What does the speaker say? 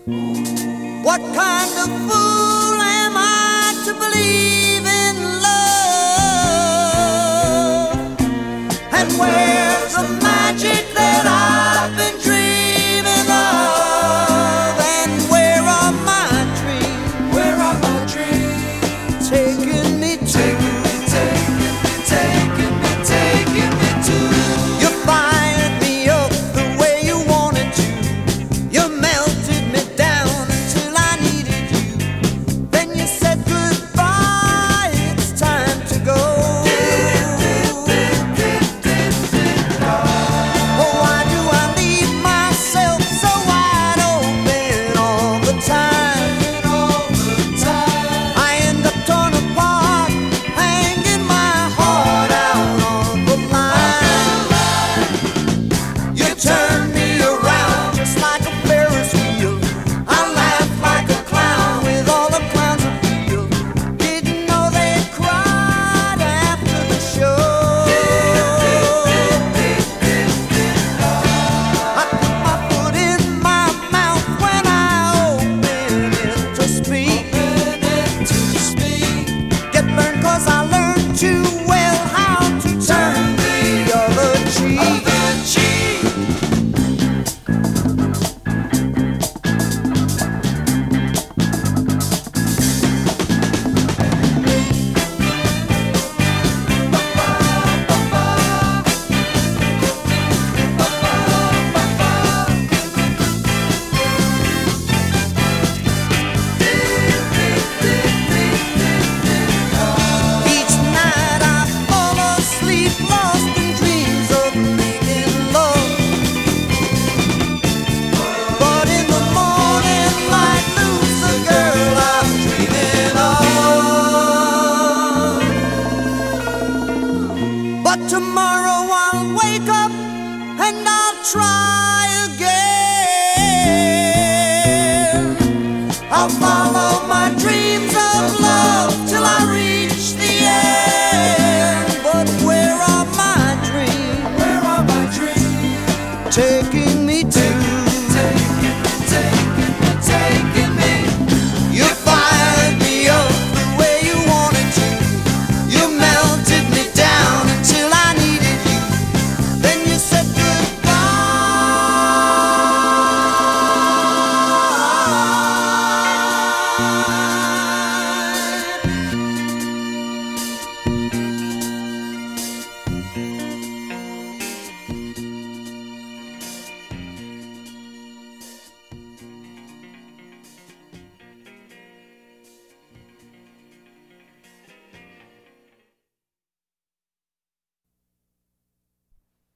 What kind of fool am I to believe in love? And where's the magic that I've been dreaming of? And where are my dreams? Where are my dreams? Taking me to, taking me to. You fired me up the way you wanted to. You melted me down until I needed you. Then you said goodbye, it's time to go. Oh, why do I leave myself so wide open all the time? I end up torn apart, hanging my heart out on the line. You turn me around just like a Ferris wheel. I laugh like a clown with all the clowns I feel. Didn't know they cried after the show. I put my foot in my mouth when I open it to speak. Get burned 'cause I learned too well how to turn the other cheek. Each night I fall asleep, lost in dreams of making love. But in the morning light, lose the girl I'm dreaming of. But tomorrow I'll wake up and I'll try again. I'll follow my dreams of love till I reach the end. But where are my dreams? Where are my dreams? Take